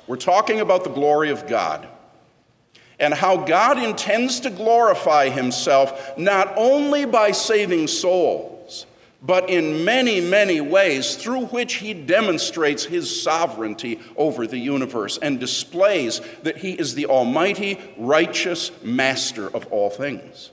We're talking about the glory of God and how God intends to glorify himself not only by saving souls, but in many, many ways through which he demonstrates his sovereignty over the universe and displays that he is the almighty, righteous master of all things.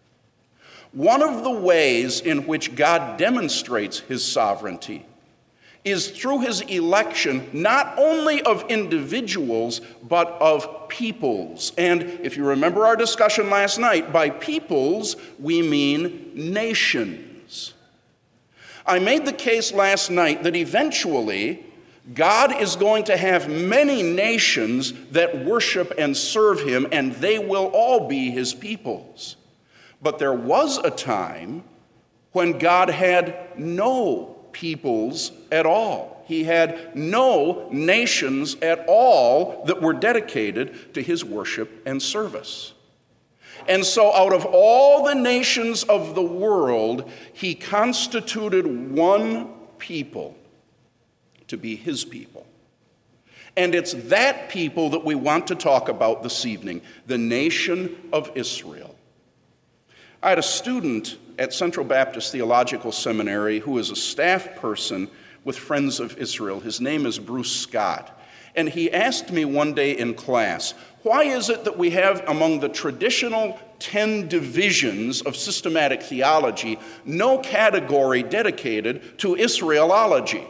One of the ways in which God demonstrates his sovereignty is through his election not only of individuals, but of peoples. And if you remember our discussion last night, by peoples we mean nations. I made the case last night that eventually God is going to have many nations that worship and serve him, and they will all be his peoples. But there was a time when God had no peoples at all. He had no nations at all that were dedicated to his worship and service. And so out of all the nations of the world, he constituted one people to be his people. And it's that people that we want to talk about this evening, the nation of Israel. I had a student at Central Baptist Theological Seminary who is a staff person with Friends of Israel. His name is Bruce Scott. And he asked me one day in class, why is it that we have among the traditional 10 divisions of systematic theology no category dedicated to Israelology?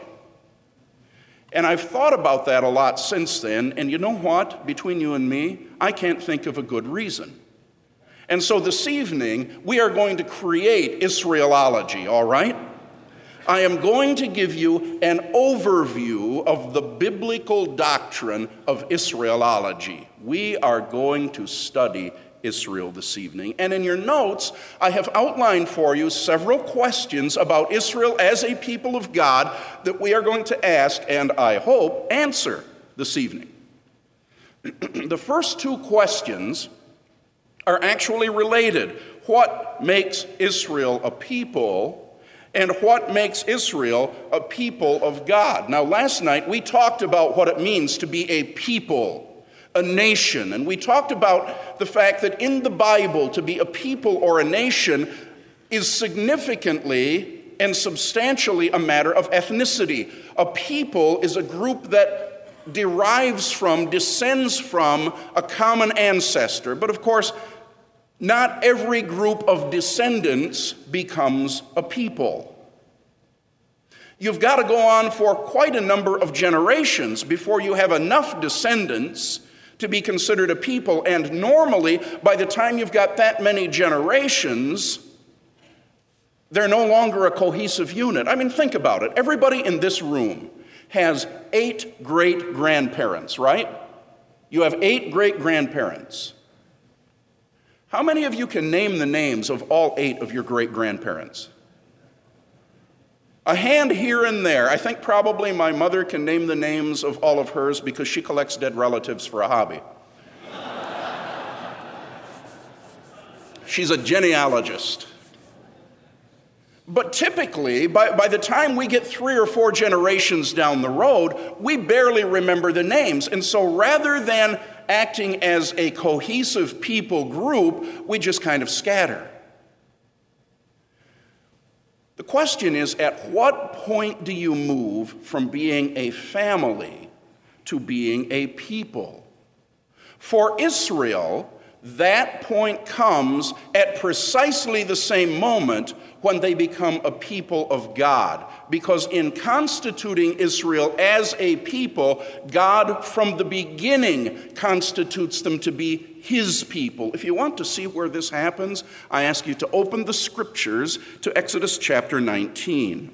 And I've thought about that a lot since then, and you know what? Between you and me, I can't think of a good reason. And so this evening, we are going to create Israelology, all right? I am going to give you an overview of the biblical doctrine of Israelology. We are going to study Israel this evening. And in your notes, I have outlined for you several questions about Israel as a people of God that we are going to ask and, I hope, answer this evening. The first two questions are actually related. What makes Israel a people, and what makes Israel a people of God? Now, last night we talked about what it means to be a people, a nation, and we talked about the fact that in the Bible, to be a people or a nation is significantly and substantially a matter of ethnicity. A people is a group that descends from a common ancestor, but of course, not every group of descendants becomes a people. You've got to go on for quite a number of generations before you have enough descendants to be considered a people. And normally, by the time you've got that many generations, they're no longer a cohesive unit. I mean, think about it. Everybody in this room has 8 great-grandparents, right? You have 8 great-grandparents. How many of you can name the names of all 8 of your great-grandparents? A hand here and there. I think probably my mother can name the names of all of hers because she collects dead relatives for a hobby. She's a genealogist. But typically, by the time we get 3 or 4 generations down the road, we barely remember the names. And so rather than acting as a cohesive people group, we just kind of scatter. The question is, at what point do you move from being a family to being a people? For Israel, that point comes at precisely the same moment when they become a people of God. Because in constituting Israel as a people, God from the beginning constitutes them to be his people. If you want to see where this happens, I ask you to open the scriptures to Exodus chapter 19.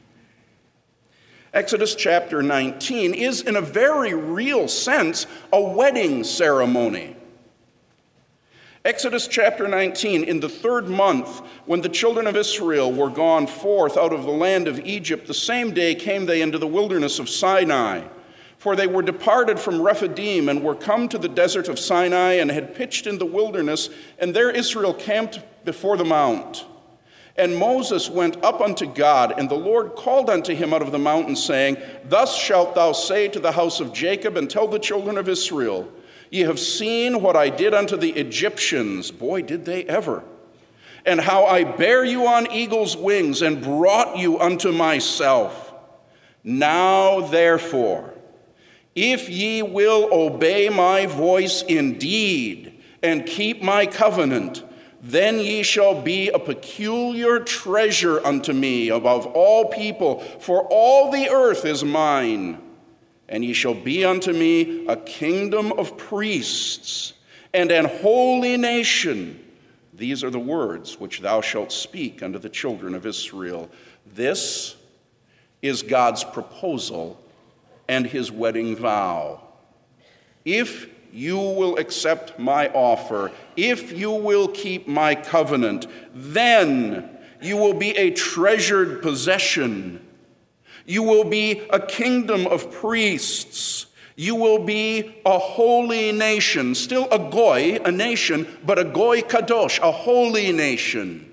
Exodus chapter 19 is, in a very real sense, a wedding ceremony. Exodus chapter 19, in the 3rd month, when the children of Israel were gone forth out of the land of Egypt, the same day came they into the wilderness of Sinai. For they were departed from Rephidim and were come to the desert of Sinai and had pitched in the wilderness, and there Israel camped before the mount. And Moses went up unto God, and the Lord called unto him out of the mountain, saying, Thus shalt thou say to the house of Jacob, and tell the children of Israel, Ye have seen what I did unto the Egyptians. Boy, did they ever. And how I bare you on eagle's wings, and brought you unto myself. Now therefore, if ye will obey my voice indeed, and keep my covenant, then ye shall be a peculiar treasure unto me above all people, for all the earth is mine. And ye shall be unto me a kingdom of priests, and an holy nation. These are the words which thou shalt speak unto the children of Israel. This is God's proposal and his wedding vow. If you will accept my offer, if you will keep my covenant, then you will be a treasured possession. You will be a kingdom of priests. You will be a holy nation, still a goy, a nation, but a goy kadosh, a holy nation.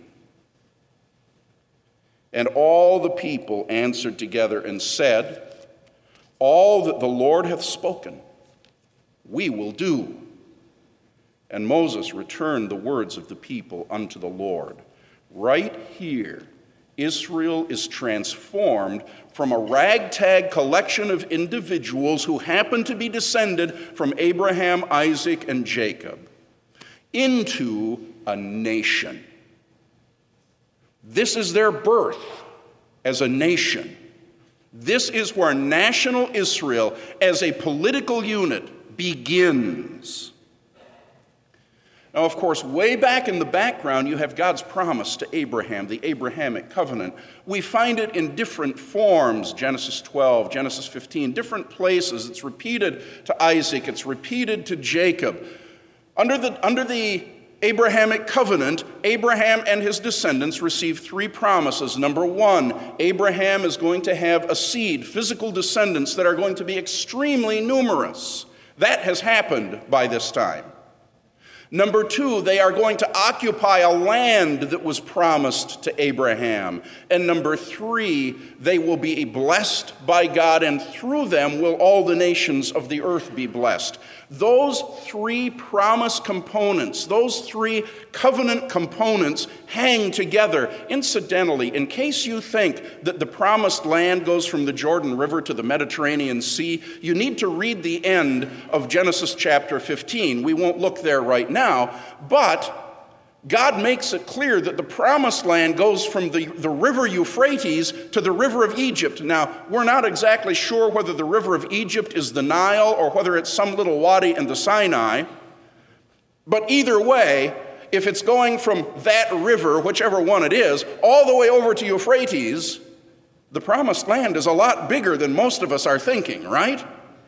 And all the people answered together and said, All that the Lord hath spoken, we will do. And Moses returned the words of the people unto the Lord. Right here, Israel is transformed from a ragtag collection of individuals who happen to be descended from Abraham, Isaac, and Jacob into a nation. This is their birth as a nation. This is where national Israel as a political unit begins. Now, of course, way back in the background, you have God's promise to Abraham, the Abrahamic covenant. We find it in different forms, Genesis 12, Genesis 15, different places. It's repeated to Isaac, it's repeated to Jacob. Under the Abrahamic covenant, Abraham and his descendants receive three promises. Number one, Abraham is going to have a seed, physical descendants that are going to be extremely numerous. That has happened by this time. Number two, they are going to occupy a land that was promised to Abraham. And number three, they will be blessed by God, and through them will all the nations of the earth be blessed. Those three promise components, those three covenant components hang together. Incidentally, in case you think that the promised land goes from the Jordan River to the Mediterranean Sea, you need to read the end of Genesis chapter 15. We won't look there right now, but God makes it clear that the promised land goes from the river Euphrates to the river of Egypt. Now, we're not exactly sure whether the river of Egypt is the Nile or whether it's some little wadi in the Sinai. But either way, if it's going from that river, whichever one it is, all the way over to Euphrates, the promised land is a lot bigger than most of us are thinking, right?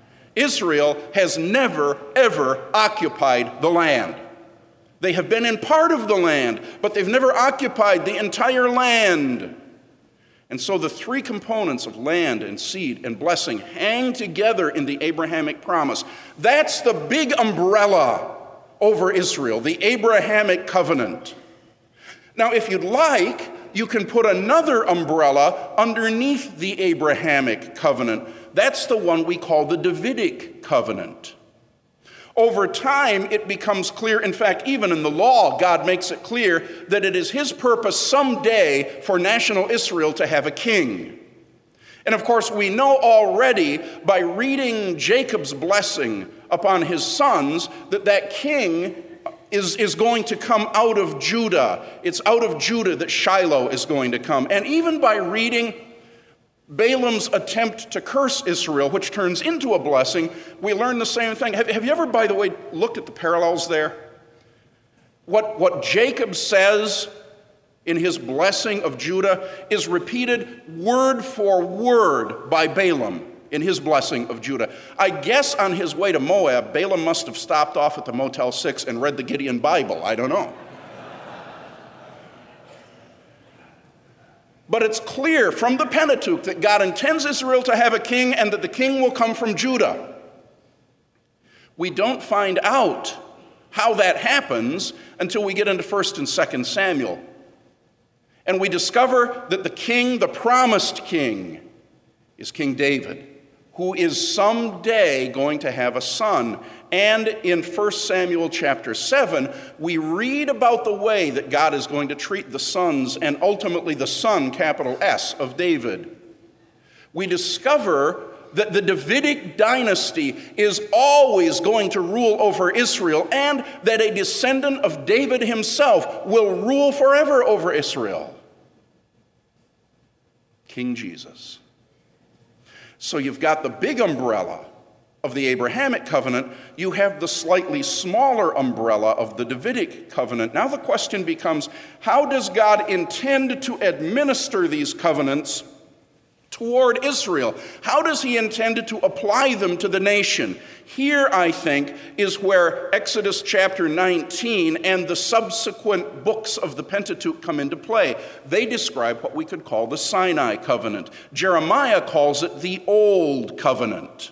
Israel has never, ever occupied the land. They have been in part of the land, but they've never occupied the entire land. And so the three components of land and seed and blessing hang together in the Abrahamic promise. That's the big umbrella over Israel, the Abrahamic covenant. Now, if you'd like, you can put another umbrella underneath the Abrahamic covenant. That's the one we call the Davidic covenant. Over time, it becomes clear, in fact, even in the law, God makes it clear that it is his purpose someday for national Israel to have a king. And of course, we know already by reading Jacob's blessing upon his sons that that king is going to come out of Judah. It's out of Judah that Shiloh is going to come. And even by reading Balaam's attempt to curse Israel, which turns into a blessing, we learn the same thing. Have you ever, by the way, looked at the parallels there? What Jacob says in his blessing of Judah is repeated word for word by Balaam in his blessing of Judah. I guess on his way to Moab, Balaam must have stopped off at the Motel 6 and read the Gideon Bible. I don't know. But it's clear from the Pentateuch that God intends Israel to have a king and that the king will come from Judah. We don't find out how that happens until we get into 1 and 2 Samuel. And we discover that the king, the promised king, is King David, who is someday going to have a son. And in 1 Samuel chapter 7, we read about the way that God is going to treat the sons and ultimately the son, capital S, of David. We discover that the Davidic dynasty is always going to rule over Israel, and that a descendant of David himself will rule forever over Israel. King Jesus. So you've got the big umbrella of the Abrahamic covenant. You have the slightly smaller umbrella of the Davidic covenant. Now the question becomes, how does God intend to administer these covenants toward Israel? How does he intend to apply them to the nation? Here, I think, is where Exodus chapter 19 and the subsequent books of the Pentateuch come into play. They describe what we could call the Sinai covenant. Jeremiah calls it the Old Covenant.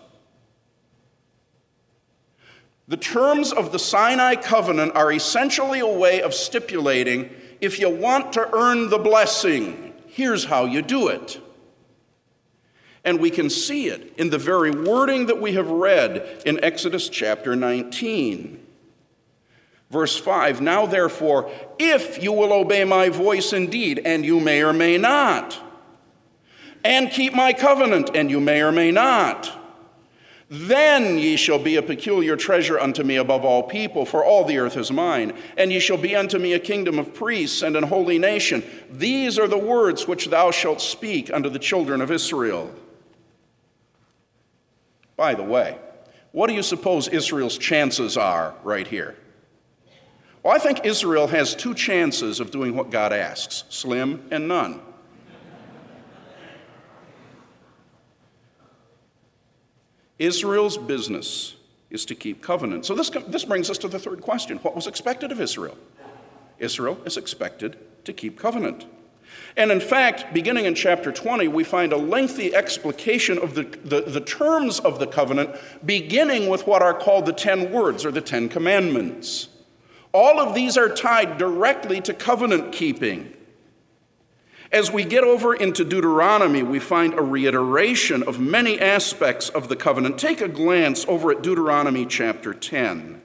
The terms of the Sinai covenant are essentially a way of stipulating, if you want to earn the blessing, here's how you do it. And we can see it in the very wording that we have read in Exodus chapter 19. Verse 5, now therefore, if you will obey my voice indeed, and you may or may not, and keep my covenant, and you may or may not, then ye shall be a peculiar treasure unto me above all people, for all the earth is mine. And ye shall be unto me a kingdom of priests and an holy nation. These are the words which thou shalt speak unto the children of Israel. By the way, what do you suppose Israel's chances are right here? Well, I think Israel has two chances of doing what God asks, slim and none. Israel's business is to keep covenant. So this brings us to the third question. What was expected of Israel? Israel is expected to keep covenant. And in fact, beginning in chapter 20, we find a lengthy explication of the terms of the covenant, beginning with what are called the 10 words or the 10 commandments. All of these are tied directly to covenant keeping. As we get over into Deuteronomy, we find a reiteration of many aspects of the covenant. Take a glance over at Deuteronomy chapter 10.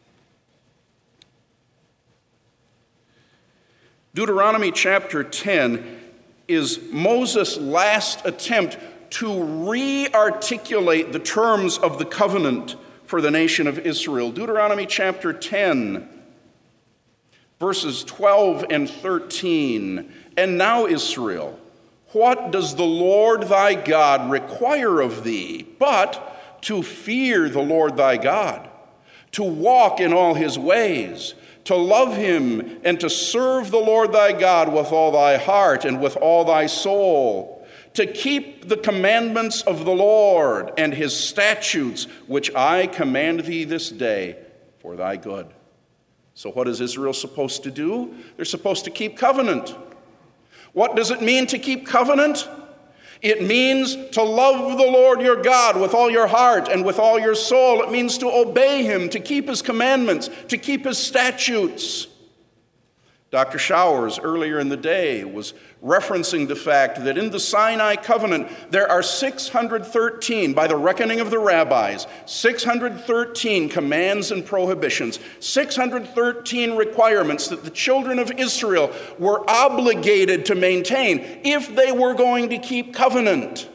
Deuteronomy chapter 10 is Moses' last attempt to re-articulate the terms of the covenant for the nation of Israel. Deuteronomy chapter 10, verses 12 and 13. And now, Israel, what does the Lord thy God require of thee, but to fear the Lord thy God, to walk in all his ways, to love him and to serve the Lord thy God with all thy heart and with all thy soul, to keep the commandments of the Lord and his statutes, which I command thee this day for thy good. So what is Israel supposed to do? They're supposed to keep covenant. What does it mean to keep covenant? It means to love the Lord your God with all your heart and with all your soul. It means to obey him, to keep his commandments, to keep his statutes. Dr. Showers, earlier in the day, was referencing the fact that in the Sinai covenant, there are 613, by the reckoning of the rabbis, 613 commands and prohibitions, 613 requirements that the children of Israel were obligated to maintain if they were going to keep covenant.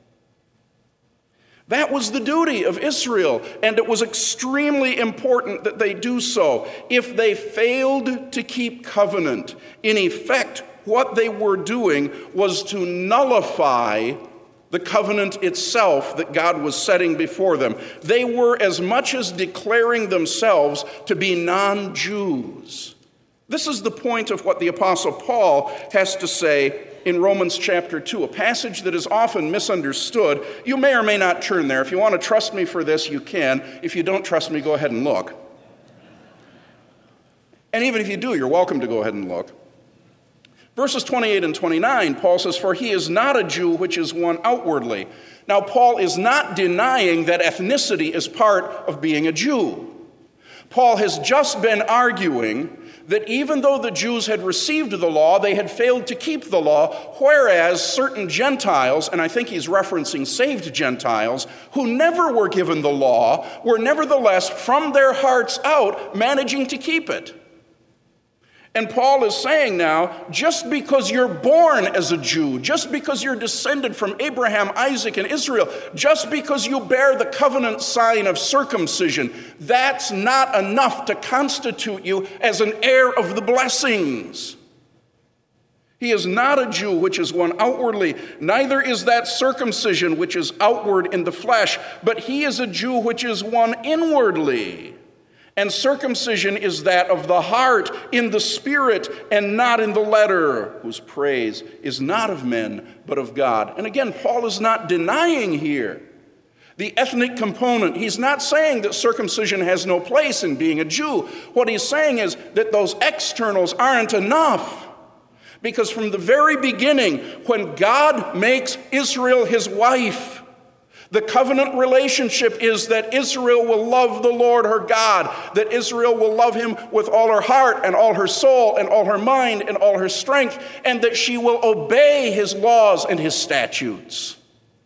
That was the duty of Israel, and it was extremely important that they do so. If they failed to keep covenant, in effect, what they were doing was to nullify the covenant itself that God was setting before them. They were as much as declaring themselves to be non-Jews. This is the point of what the Apostle Paul has to say in Romans chapter 2, a passage that is often misunderstood. You may or may not turn there. If you want to trust me for this, you can. If you don't trust me, go ahead and look. And even if you do, you're welcome to go ahead and look. Verses 28 and 29, Paul says, "For he is not a Jew which is one outwardly." Now, Paul is not denying that ethnicity is part of being a Jew. Paul has just been arguing that even though the Jews had received the law, they had failed to keep the law, whereas certain Gentiles, and I think he's referencing saved Gentiles, who never were given the law, were nevertheless from their hearts out managing to keep it. And Paul is saying now, just because you're born as a Jew, just because you're descended from Abraham, Isaac, and Israel, just because you bear the covenant sign of circumcision, that's not enough to constitute you as an heir of the blessings. He is not a Jew, which is one outwardly, neither is that circumcision, which is outward in the flesh, but he is a Jew, which is one inwardly. And circumcision is that of the heart, in the spirit, and not in the letter, whose praise is not of men, but of God. And again, Paul is not denying here the ethnic component. He's not saying that circumcision has no place in being a Jew. What he's saying is that those externals aren't enough. Because from the very beginning, when God makes Israel his wife, the covenant relationship is that Israel will love the Lord her God, that Israel will love him with all her heart and all her soul and all her mind and all her strength, and that she will obey his laws and his statutes.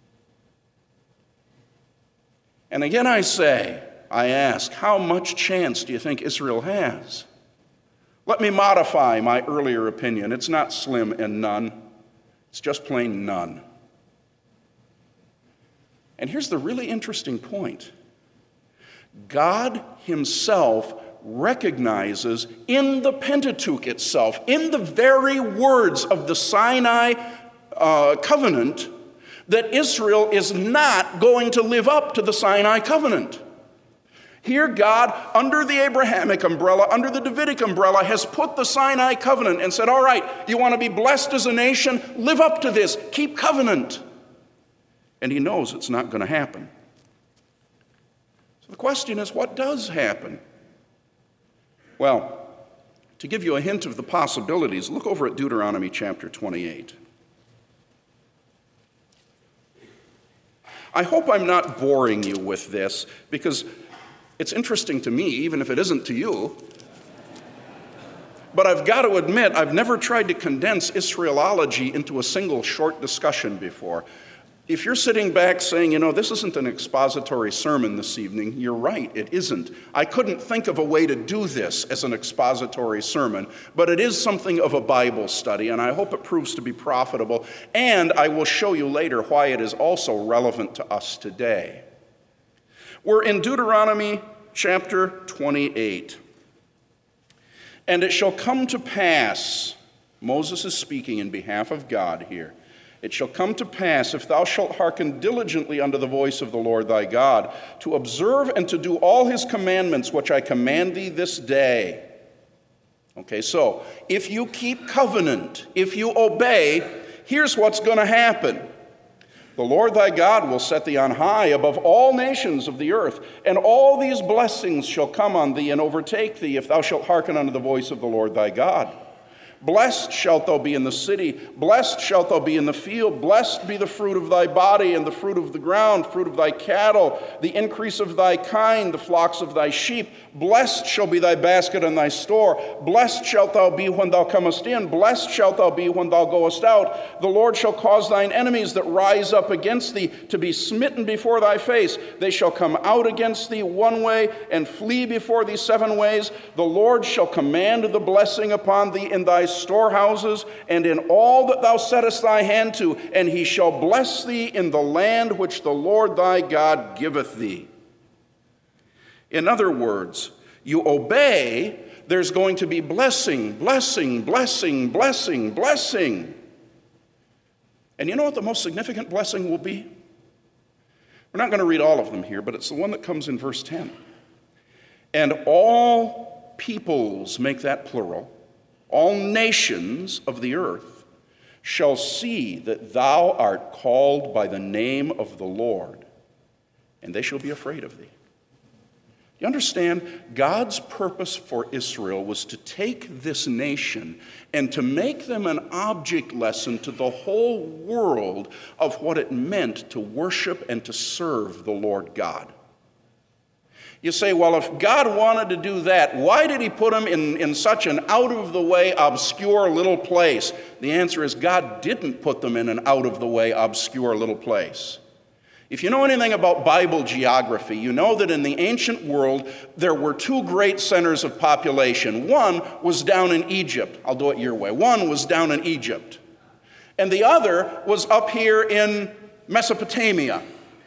And again I ask, how much chance do you think Israel has? Let me modify my earlier opinion. It's not slim and none. It's just plain none. And here's the really interesting point. God himself recognizes in the Pentateuch itself, in the very words of the Sinai covenant, that Israel is not going to live up to the Sinai covenant. Here God, under the Abrahamic umbrella, under the Davidic umbrella, has put the Sinai covenant and said, all right, you want to be blessed as a nation? Live up to this. Keep covenant. And he knows it's not going to happen. So the question is, what does happen? Well, to give you a hint of the possibilities, look over at Deuteronomy chapter 28. I hope I'm not boring you with this, because it's interesting to me, even if it isn't to you. But I've got to admit, I've never tried to condense Israelology into a single short discussion before. If you're sitting back saying, this isn't an expository sermon this evening, you're right, it isn't. I couldn't think of a way to do this as an expository sermon, but it is something of a Bible study, and I hope it proves to be profitable, and I will show you later why it is also relevant to us today. We're in Deuteronomy chapter 28. And it shall come to pass, Moses is speaking in behalf of God here, it shall come to pass, if thou shalt hearken diligently unto the voice of the Lord thy God, to observe and to do all his commandments which I command thee this day. Okay, so if you keep covenant, if you obey, here's what's going to happen. The Lord thy God will set thee on high above all nations of the earth, and all these blessings shall come on thee and overtake thee, if thou shalt hearken unto the voice of the Lord thy God. Blessed shalt thou be in the city, blessed shalt thou be in the field, blessed be the fruit of thy body and the fruit of the ground, fruit of thy cattle, the increase of thy kind, the flocks of thy sheep. Blessed shall be thy basket and thy store. Blessed shalt thou be when thou comest in, blessed shalt thou be when thou goest out. The Lord shall cause thine enemies that rise up against thee to be smitten before thy face. They shall come out against thee one way and flee before thee 7 ways. The Lord shall command the blessing upon thee in thy storehouses and in all that thou settest thy hand to, and he shall bless thee in the land which the Lord thy God giveth thee. In other words, you obey, there's going to be blessing, blessing, blessing, blessing, blessing. And you know what the most significant blessing will be? We're not going to read all of them here, but it's the one that comes in verse 10. And all peoples, make that plural, all nations of the earth shall see that thou art called by the name of the Lord, and they shall be afraid of thee. You understand? God's purpose for Israel was to take this nation and to make them an object lesson to the whole world of what it meant to worship and to serve the Lord God. You say, well, if God wanted to do that, why did he put them in such an out-of-the-way, obscure little place? The answer is God didn't put them in an out-of-the-way, obscure little place. If you know anything about Bible geography, you know that in the ancient world, there were two great centers of population. One was down in Egypt. I'll do it your way. One was down in Egypt. And the other was up here in Mesopotamia.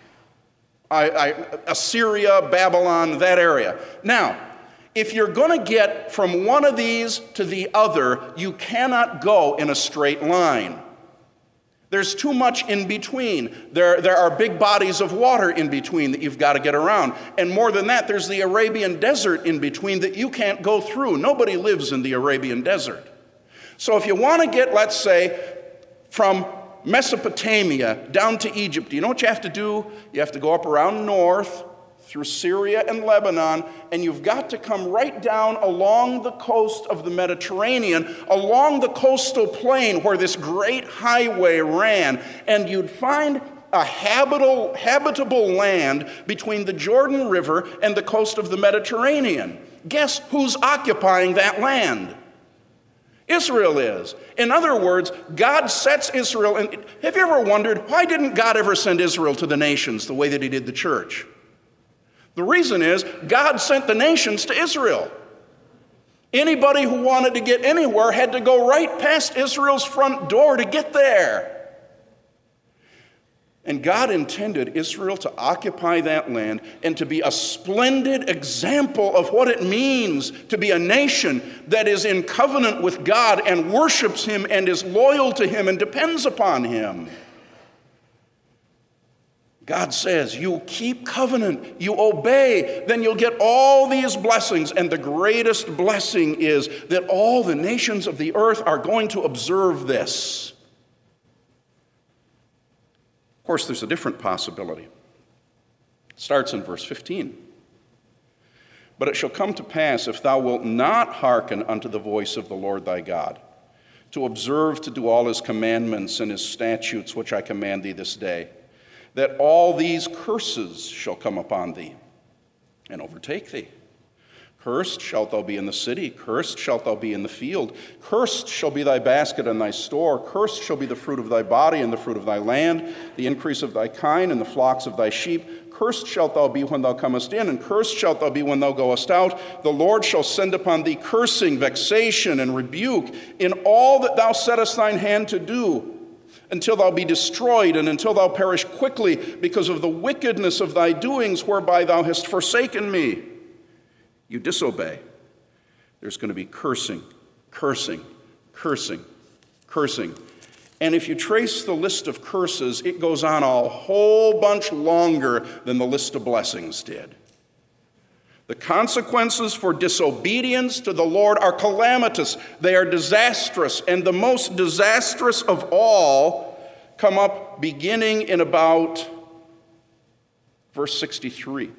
Assyria, Babylon, that area. Now, if you're going to get from one of these to the other, you cannot go in a straight line. There's too much in between. There are big bodies of water in between that you've got to get around. And more than that, there's the Arabian desert in between that you can't go through. Nobody lives in the Arabian desert. So if you want to get, let's say, from Mesopotamia down to Egypt, do you know what you have to do? You have to go up around north through Syria and Lebanon, and you've got to come right down along the coast of the Mediterranean, along the coastal plain where this great highway ran, and you'd find a habitable land between the Jordan River and the coast of the Mediterranean. Guess who's occupying that land? Israel is. In other words, God sets Israel, and have you ever wondered, why didn't God ever send Israel to the nations the way that he did the church? The reason is, God sent the nations to Israel. Anybody who wanted to get anywhere had to go right past Israel's front door to get there. And God intended Israel to occupy that land and to be a splendid example of what it means to be a nation that is in covenant with God and worships him and is loyal to him and depends upon him. God says, you keep covenant, you obey, then you'll get all these blessings. And the greatest blessing is that all the nations of the earth are going to observe this. Of course, there's a different possibility. It starts in verse 15. But it shall come to pass, if thou wilt not hearken unto the voice of the Lord thy God, to observe to do all his commandments and his statutes which I command thee this day, that all these curses shall come upon thee and overtake thee. Cursed shalt thou be in the city, cursed shalt thou be in the field. Cursed shall be thy basket and thy store. Cursed shall be the fruit of thy body and the fruit of thy land, the increase of thy kind and the flocks of thy sheep. Cursed shalt thou be when thou comest in, and cursed shalt thou be when thou goest out. The Lord shall send upon thee cursing, vexation, and rebuke in all that thou settest thine hand to do, until thou be destroyed, and until thou perish quickly, because of the wickedness of thy doings whereby thou hast forsaken me. You disobey. There's going to be cursing, cursing, cursing, cursing. And if you trace the list of curses, it goes on a whole bunch longer than the list of blessings did. The consequences for disobedience to the Lord are calamitous. They are disastrous. And the most disastrous of all come up beginning in about verse 63.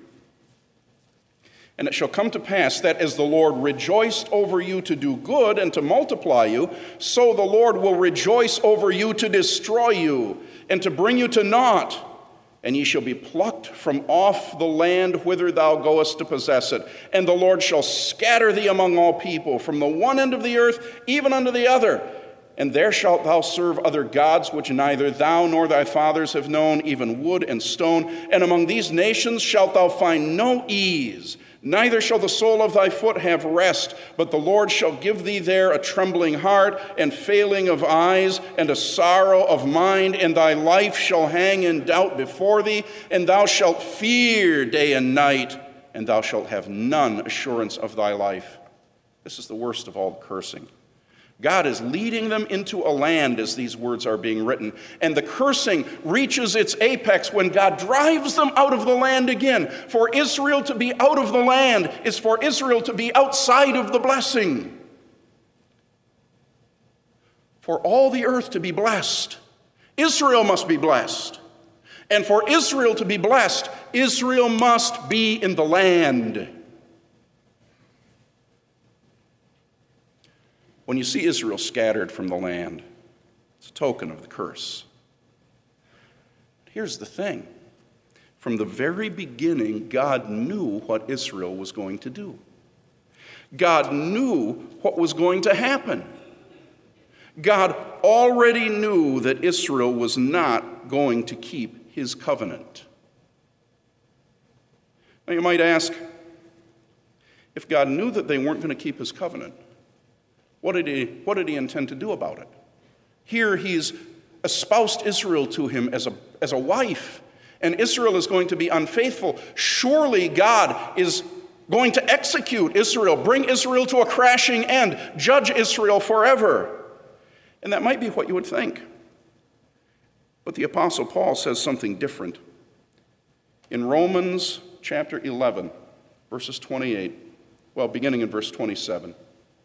And it shall come to pass that as the Lord rejoiced over you to do good and to multiply you, so the Lord will rejoice over you to destroy you and to bring you to naught. And ye shall be plucked from off the land whither thou goest to possess it. And the Lord shall scatter thee among all people, from the one end of the earth even unto the other. And there shalt thou serve other gods, which neither thou nor thy fathers have known, even wood and stone. And among these nations shalt thou find no ease, neither shall the sole of thy foot have rest, but the Lord shall give thee there a trembling heart, and failing of eyes, and a sorrow of mind, and thy life shall hang in doubt before thee, and thou shalt fear day and night, and thou shalt have none assurance of thy life. This is the worst of all cursing. God is leading them into a land as these words are being written. And the cursing reaches its apex when God drives them out of the land again. For Israel to be out of the land is for Israel to be outside of the blessing. For all the earth to be blessed, Israel must be blessed. And for Israel to be blessed, Israel must be in the land. When you see Israel scattered from the land, it's a token of the curse. Here's the thing. From the very beginning, God knew what Israel was going to do. God knew what was going to happen. God already knew that Israel was not going to keep his covenant. Now you might ask, if God knew that they weren't going to keep his covenant, what did he intend to do about it? Here he's espoused Israel to him as a wife, and Israel is going to be unfaithful. Surely God is going to execute Israel, bring Israel to a crashing end, judge Israel forever. And that might be what you would think. But the Apostle Paul says something different. In Romans chapter 11, verses 28, beginning in verse 27,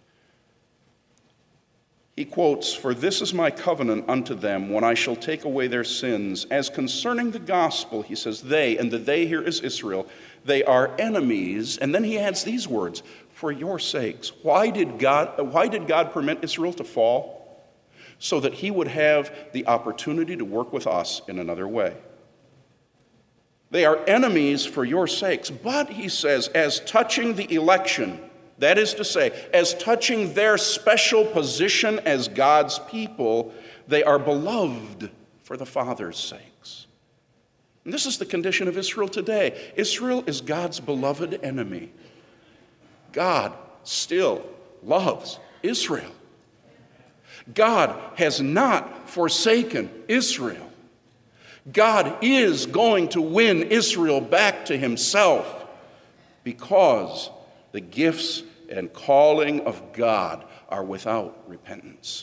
he quotes, "For this is my covenant unto them when I shall take away their sins. As concerning the gospel," he says, "they," and the they here is Israel, "they are enemies." And then he adds these words, "For your sakes." Why did God permit Israel to fall? So that he would have the opportunity to work with us in another way. They are enemies for your sakes. But, he says, as touching the election, that is to say, as touching their special position as God's people, they are beloved for the Father's sakes. And this is the condition of Israel today. Israel is God's beloved enemy. God still loves Israel. God has not forsaken Israel. God is going to win Israel back to himself because the gifts and calling of God are without repentance.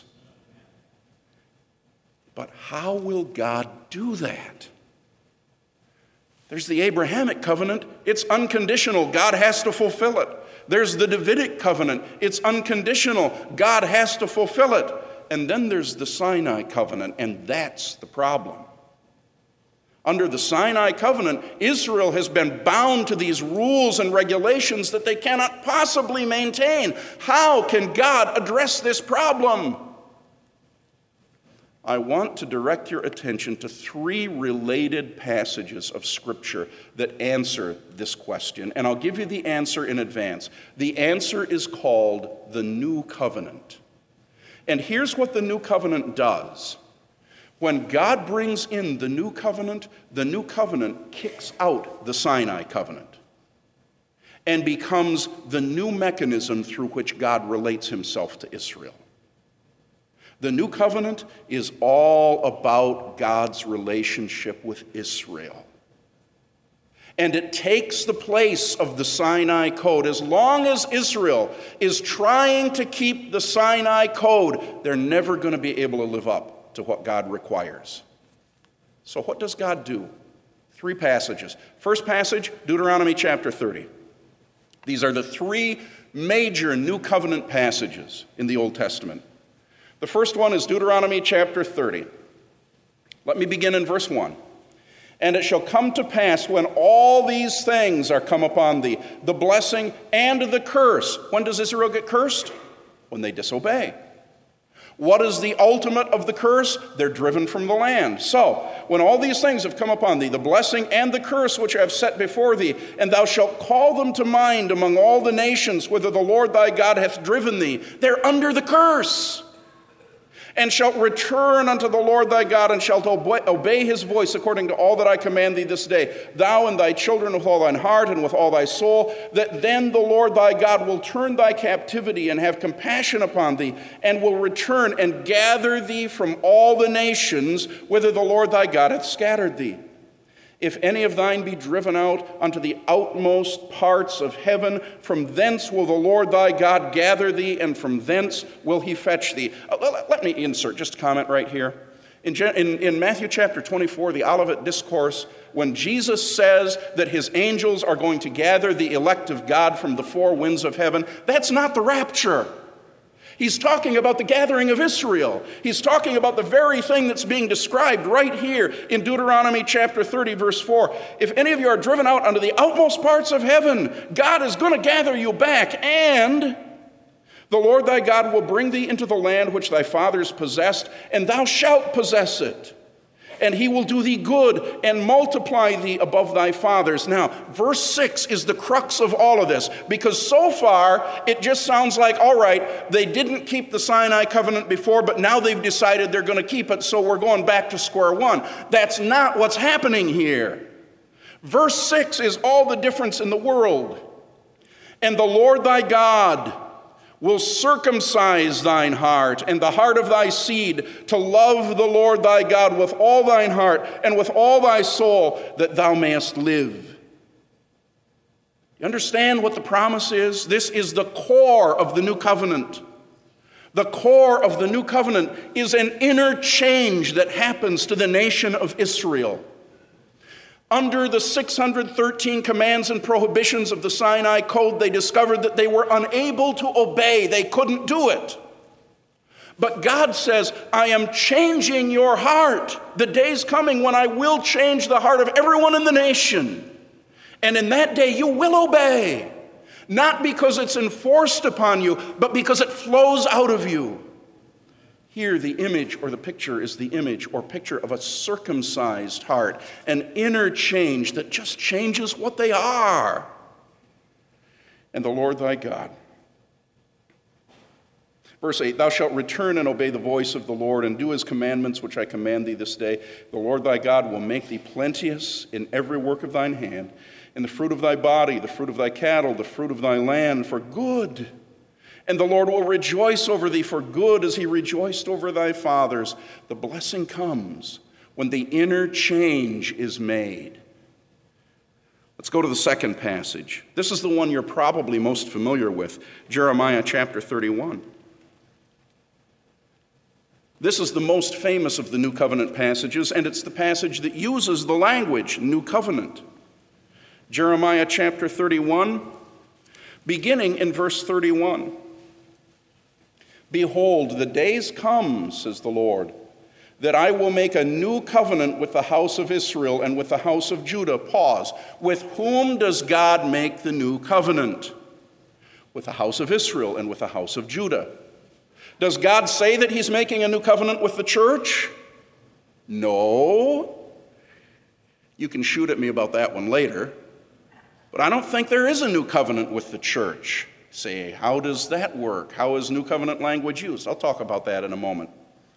But how will God do that? There's the Abrahamic covenant. It's unconditional. God has to fulfill it. There's the Davidic covenant. It's unconditional. God has to fulfill it. And then there's the Sinai covenant, and that's the problem. Under the Sinai covenant, Israel has been bound to these rules and regulations that they cannot possibly maintain. How can God address this problem? I want to direct your attention to 3 related passages of Scripture that answer this question, and I'll give you the answer in advance. The answer is called the New Covenant. And here's what the New Covenant does. When God brings in the New Covenant kicks out the Sinai covenant and becomes the new mechanism through which God relates himself to Israel. The New Covenant is all about God's relationship with Israel. And it takes the place of the Sinai Code. As long as Israel is trying to keep the Sinai Code, they're never going to be able to live up to what God requires. So what does God do? 3 passages. First passage, Deuteronomy chapter 30. These are the 3 major New Covenant passages in the Old Testament. The first one is Deuteronomy chapter 30. Let me begin in verse 1. "And it shall come to pass when all these things are come upon thee, the blessing and the curse." When does Israel get cursed? When they disobey. What is the ultimate of the curse? They're driven from the land. So, when all these things have come upon thee, the blessing and the curse which I have set before thee, and thou shalt call them to mind among all the nations, whither the Lord thy God hath driven thee, they're under the curse. "And shalt return unto the Lord thy God, and shalt obey his voice according to all that I command thee this day, thou and thy children with all thine heart and with all thy soul, that then the Lord thy God will turn thy captivity and have compassion upon thee, and will return and gather thee from all the nations whither the Lord thy God hath scattered thee. If any of thine be driven out unto the outmost parts of heaven, from thence will the Lord thy God gather thee, and from thence will he fetch thee." Let me insert just a comment right here. In Matthew chapter 24, the Olivet Discourse, when Jesus says that his angels are going to gather the elect of God from the 4 winds of heaven, that's not the rapture. He's talking about the gathering of Israel. He's talking about the very thing that's being described right here in Deuteronomy chapter 30, verse 4. "If any of you are driven out unto the outmost parts of heaven, God is going to gather you back, and the Lord thy God will bring thee into the land which thy fathers possessed, and thou shalt possess it. and he will do thee good and multiply thee above thy fathers. Now, verse 6 is the crux of all of this, because so far it just sounds like, all right, they didn't keep the Sinai covenant before, but now they've decided they're going to keep it, so we're going back to square one. That's not what's happening here. Verse 6 is all the difference in the world. And the Lord thy God will circumcise thine heart and the heart of thy seed to love the Lord thy God with all thine heart and with all thy soul, that thou mayest live. You understand what the promise is? This is the core of the new covenant. The core of the new covenant is an inner change that happens to the nation of Israel. Under the 613 commands and prohibitions of the Sinai Code, they discovered that they were unable to obey. They couldn't do it. But God says, I am changing your heart. The day's coming when I will change the heart of everyone in the nation. And in that day you will obey. Not because it's enforced upon you, but because it flows out of you. Here, the image or the picture is the image or picture of a circumcised heart, an inner change that just changes what they are. And the Lord thy God. Verse 8, thou shalt return and obey the voice of the Lord and do his commandments which I command thee this day. The Lord thy God will make thee plenteous in every work of thine hand, in the fruit of thy body, the fruit of thy cattle, the fruit of thy land, for good. And the Lord will rejoice over thee for good as he rejoiced over thy fathers. The blessing comes when the inner change is made. Let's go to the second passage. This is the one you're probably most familiar with, Jeremiah chapter 31. This is the most famous of the New Covenant passages, and it's the passage that uses the language, New Covenant. Jeremiah chapter 31, beginning in verse 31. Behold, the days come, says the Lord, that I will make a new covenant with the house of Israel and with the house of Judah. Pause. With whom does God make the new covenant? With the house of Israel and with the house of Judah. Does God say that he's making a new covenant with the church? No. You can shoot at me about that one later. But I don't think there is a new covenant with the church. Say, how does that work? How is new covenant language used? I'll talk about that in a moment.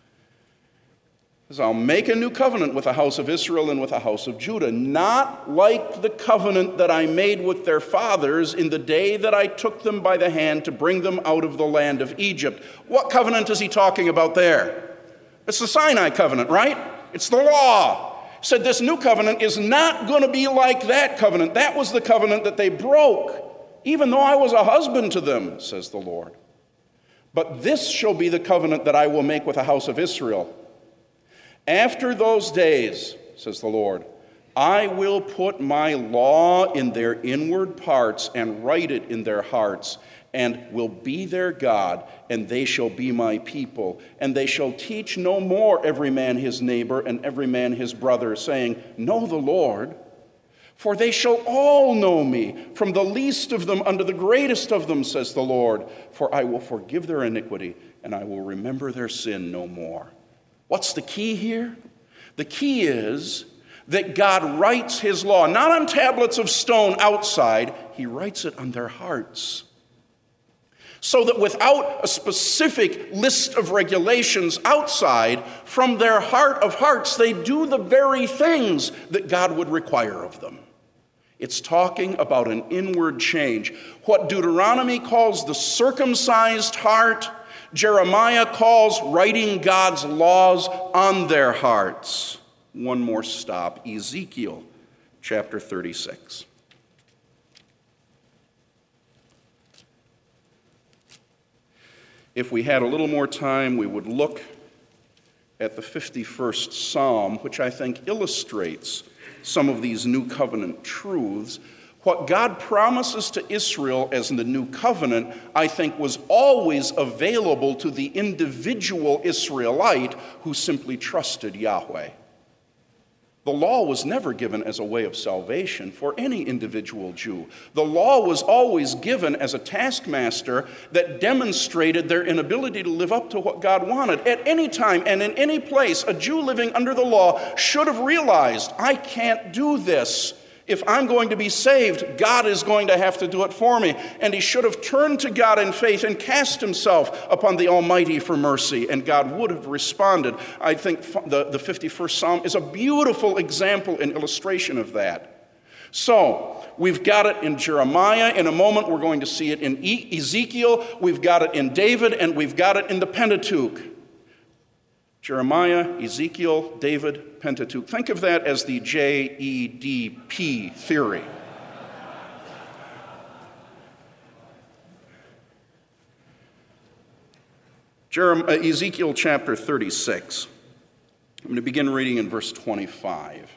I'll make a new covenant with the house of Israel and with the house of Judah, not like the covenant that I made with their fathers in the day that I took them by the hand to bring them out of the land of Egypt. What covenant is he talking about there? It's the Sinai covenant, right? It's the law. He said this new covenant is not going to be like that covenant. That was the covenant that they broke, even though I was a husband to them, says the Lord. But this shall be the covenant that I will make with the house of Israel. After those days, says the Lord, I will put my law in their inward parts and write it in their hearts, and will be their God, and they shall be my people. And they shall teach no more every man his neighbor and every man his brother, saying, Know the Lord. For they shall all know me, from the least of them unto the greatest of them, says the Lord. For I will forgive their iniquity, and I will remember their sin no more. What's the key here? The key is that God writes his law, not on tablets of stone outside, he writes it on their hearts. So that without a specific list of regulations outside, from their heart of hearts, they do the very things that God would require of them. It's talking about an inward change. What Deuteronomy calls the circumcised heart, Jeremiah calls writing God's laws on their hearts. One more stop, Ezekiel chapter 36. If we had a little more time, we would look at the 51st Psalm, which I think illustrates some of these new covenant truths. What God promises to Israel as in the new covenant, I think, was always available to the individual Israelite who simply trusted Yahweh. The law was never given as a way of salvation for any individual Jew. The law was always given as a taskmaster that demonstrated their inability to live up to what God wanted. At any time and in any place, a Jew living under the law should have realized, I can't do this. If I'm going to be saved, God is going to have to do it for me. And he should have turned to God in faith and cast himself upon the Almighty for mercy, and God would have responded. I think the 51st Psalm is a beautiful example and illustration of that. So, we've got it in Jeremiah. In a moment, we're going to see it in Ezekiel. We've got it in David, and we've got it in the Pentateuch. Jeremiah, Ezekiel, David, Pentateuch. Think of that as the JEDP theory. Ezekiel chapter 36. I'm going to begin reading in verse 25.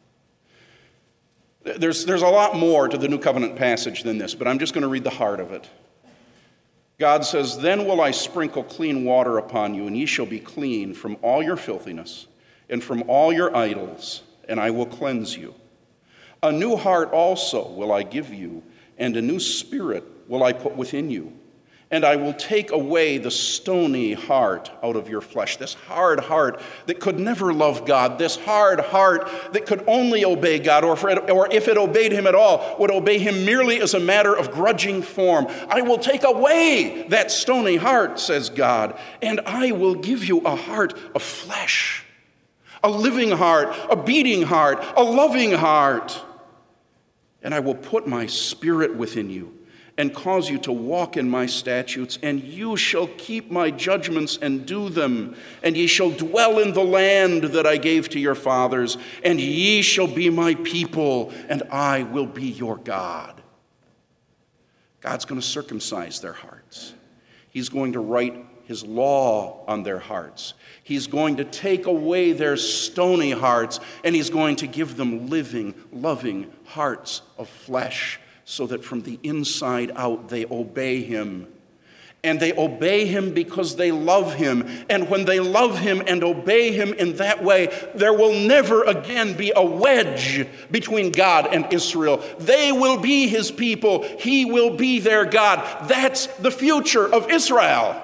There's a lot more to the New Covenant passage than this, but I'm just going to read the heart of it. God says, "Then will I sprinkle clean water upon you, and ye shall be clean from all your filthiness and from all your idols, and I will cleanse you. A new heart also will I give you, and a new spirit will I put within you. And I will take away the stony heart out of your flesh," this hard heart that could never love God, this hard heart that could only obey God, or if it obeyed him at all, would obey him merely as a matter of grudging form. "I will take away that stony heart," says God, "and I will give you a heart of flesh, a living heart, a beating heart, a loving heart. And I will put my spirit within you, and cause you to walk in my statutes, and you shall keep my judgments and do them. And ye shall dwell in the land that I gave to your fathers, and ye shall be my people, and I will be your God." God's going to circumcise their hearts. He's going to write his law on their hearts. He's going to take away their stony hearts, and he's going to give them living, loving hearts of flesh, so that from the inside out they obey him. And they obey him because they love him. And when they love him and obey him in that way, there will never again be a wedge between God and Israel. They will be his people. He will be their God. That's the future of Israel.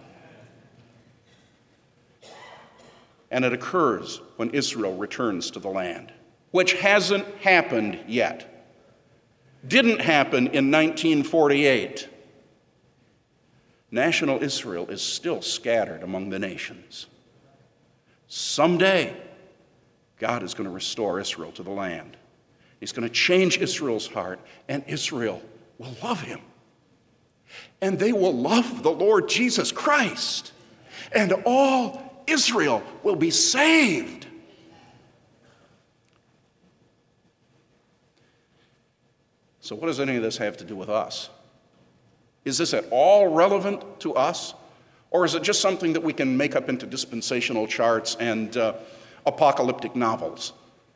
And it occurs when Israel returns to the land, which hasn't happened yet. Didn't happen in 1948. National Israel is still scattered among the nations. Someday, God is going to restore Israel to the land. He's going to change Israel's heart, and Israel will love him. And they will love the Lord Jesus Christ. And all Israel will be saved. So what does any of this have to do with us? Is this at all relevant to us? Or is it just something that we can make up into dispensational charts and apocalyptic novels?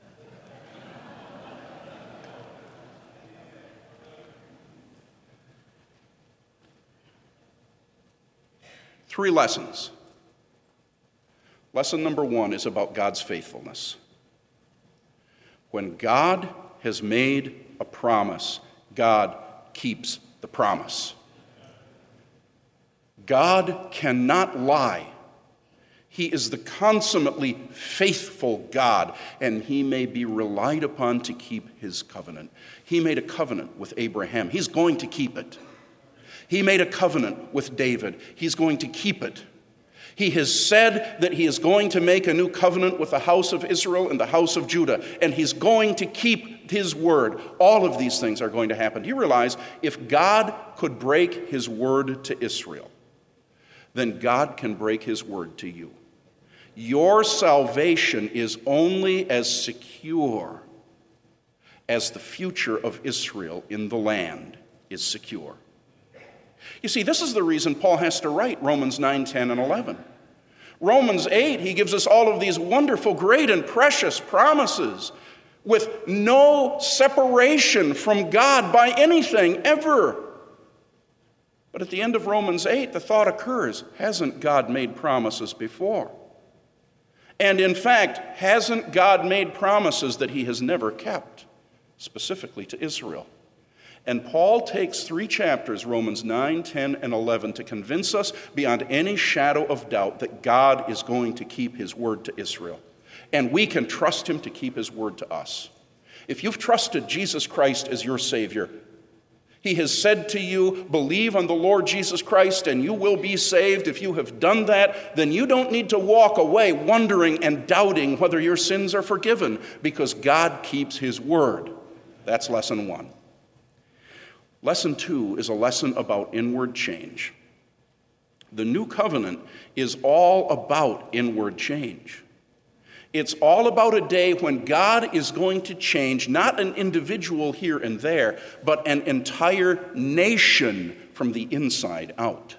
Three lessons. Lesson number one is about God's faithfulness. When God has made a promise, God keeps the promise. God cannot lie. He is the consummately faithful God, and he may be relied upon to keep his covenant. He made a covenant with Abraham. He's going to keep it. He made a covenant with David. He's going to keep it. He has said that he is going to make a new covenant with the house of Israel and the house of Judah, and he's going to keep his word. All of these things are going to happen. Do you realize if God could break his word to Israel, then God can break his word to you. Your salvation is only as secure as the future of Israel in the land is secure. You see, this is the reason Paul has to write Romans 9, 10, and 11. Romans 8, he gives us all of these wonderful, great, and precious promises with no separation from God by anything ever. But at the end of Romans 8, the thought occurs, hasn't God made promises before? And in fact, hasn't God made promises that he has never kept, specifically to Israel? And Paul takes 3 chapters, Romans 9, 10, and 11, to convince us beyond any shadow of doubt that God is going to keep his word to Israel. And we can trust him to keep his word to us. If you've trusted Jesus Christ as your Savior, he has said to you, believe on the Lord Jesus Christ and you will be saved. If you have done that, then you don't need to walk away wondering and doubting whether your sins are forgiven, because God keeps his word. That's lesson 1. Lesson 2 is a lesson about inward change. The new covenant is all about inward change. It's all about a day when God is going to change not an individual here and there, but an entire nation from the inside out.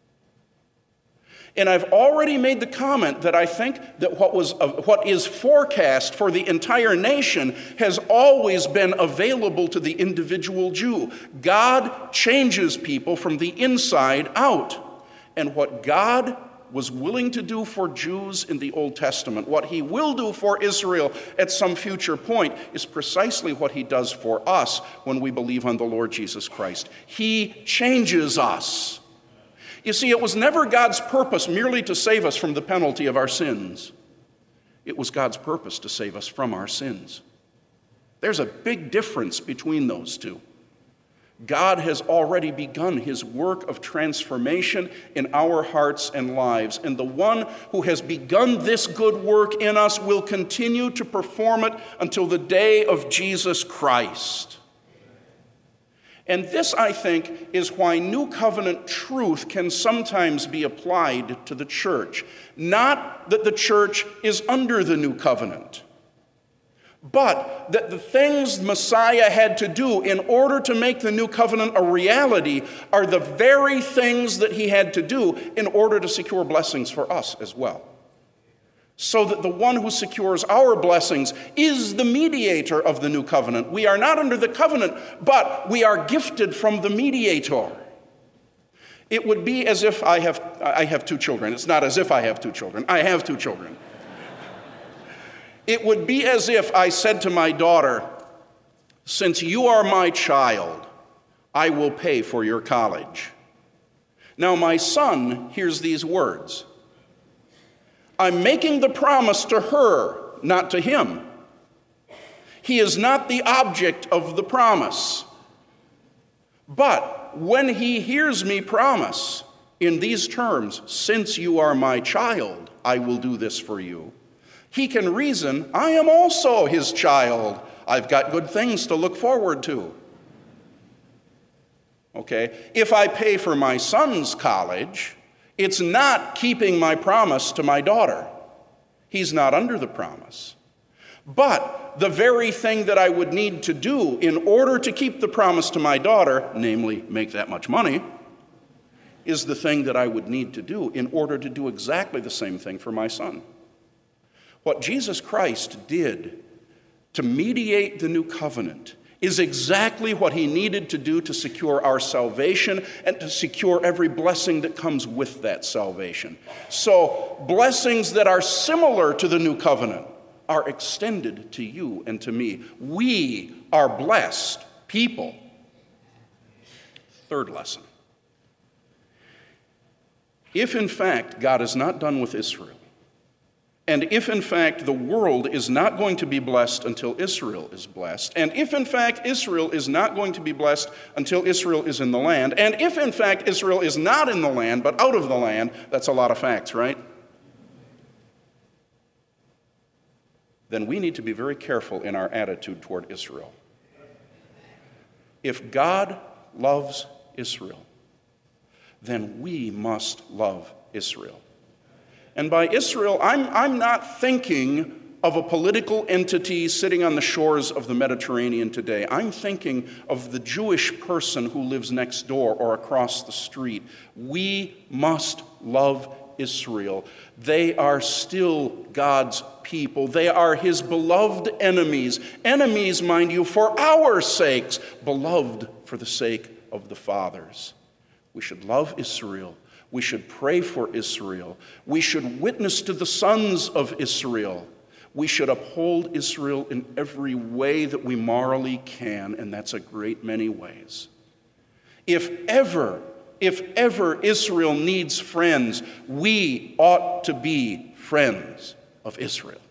And I've already made the comment that I think that what is forecast for the entire nation has always been available to the individual Jew. God changes people from the inside out. And what God was willing to do for Jews in the Old Testament, what he will do for Israel at some future point, is precisely what he does for us when we believe on the Lord Jesus Christ. He changes us. You see, it was never God's purpose merely to save us from the penalty of our sins. It was God's purpose to save us from our sins. There's a big difference between those two. God has already begun his work of transformation in our hearts and lives, and the one who has begun this good work in us will continue to perform it until the day of Jesus Christ. And this, I think, is why New Covenant truth can sometimes be applied to the church. Not that the church is under the New Covenant, but that the things Messiah had to do in order to make the New Covenant a reality are the very things that he had to do in order to secure blessings for us as well. So that the one who secures our blessings is the mediator of the New Covenant. We are not under the covenant, but we are gifted from the mediator. It would be as if I have 2 children. It's not as if I have 2 children. I have 2 children. It would be as if I said to my daughter, since you are my child, I will pay for your college. Now my son hears these words. I'm making the promise to her, not to him. He is not the object of the promise. But when he hears me promise in these terms, since you are my child, I will do this for you, he can reason, I am also his child. I've got good things to look forward to. Okay? If I pay for my son's college, it's not keeping my promise to my daughter. He's not under the promise. But the very thing that I would need to do in order to keep the promise to my daughter, namely make that much money, is the thing that I would need to do in order to do exactly the same thing for my son. What Jesus Christ did to mediate the new covenant is exactly what he needed to do to secure our salvation and to secure every blessing that comes with that salvation. So, blessings that are similar to the new covenant are extended to you and to me. We are blessed people. Third lesson. If in fact God is not done with Israel, and if, in fact, the world is not going to be blessed until Israel is blessed, and if, in fact, Israel is not going to be blessed until Israel is in the land, and if, in fact, Israel is not in the land but out of the land, that's a lot of facts, right? Then we need to be very careful in our attitude toward Israel. If God loves Israel, then we must love Israel. And by Israel, I'm not thinking of a political entity sitting on the shores of the Mediterranean today. I'm thinking of the Jewish person who lives next door or across the street. We must love Israel. They are still God's people. They are his beloved enemies. Enemies, mind you, for our sakes, beloved for the sake of the fathers. We should love Israel. We should pray for Israel. We should witness to the sons of Israel. We should uphold Israel in every way that we morally can, and that's a great many ways. If ever Israel needs friends, we ought to be friends of Israel.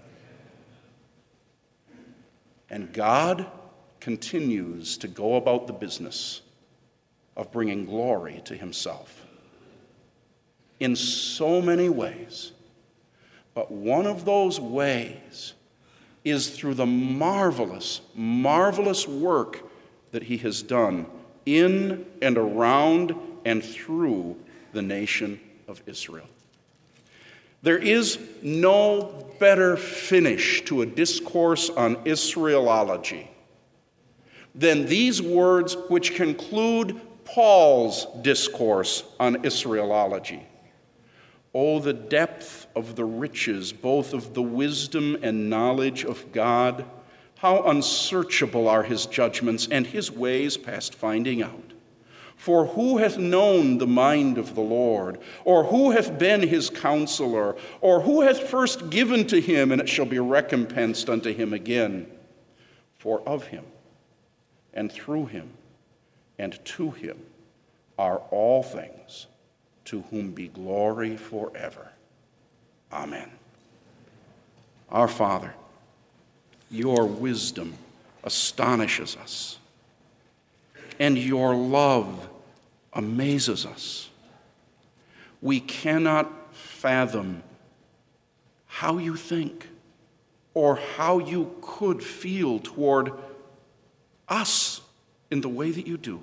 And God continues to go about the business of bringing glory to himself in so many ways. But one of those ways is through the marvelous, marvelous work that he has done in and around and through the nation of Israel. There is no better finish to a discourse on Israelology than these words which conclude Paul's discourse on Israelology. Oh, the depth of the riches, both of the wisdom and knowledge of God. How unsearchable are his judgments and his ways past finding out. For who hath known the mind of the Lord? Or who hath been his counselor? Or who hath first given to him, and it shall be recompensed unto him again? For of him, and through him, and to him are all things, to whom be glory forever. Amen. Our Father, your wisdom astonishes us, and your love amazes us. We cannot fathom how you think or how you could feel toward us in the way that you do.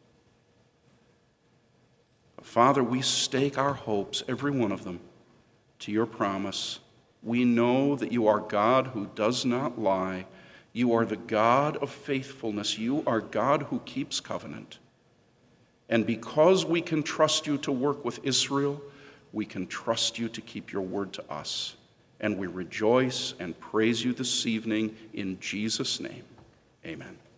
Father, we stake our hopes, every one of them, to your promise. We know that you are God who does not lie. You are the God of faithfulness. You are God who keeps covenant. And because we can trust you to work with Israel, we can trust you to keep your word to us. And we rejoice and praise you this evening in Jesus' name. Amen.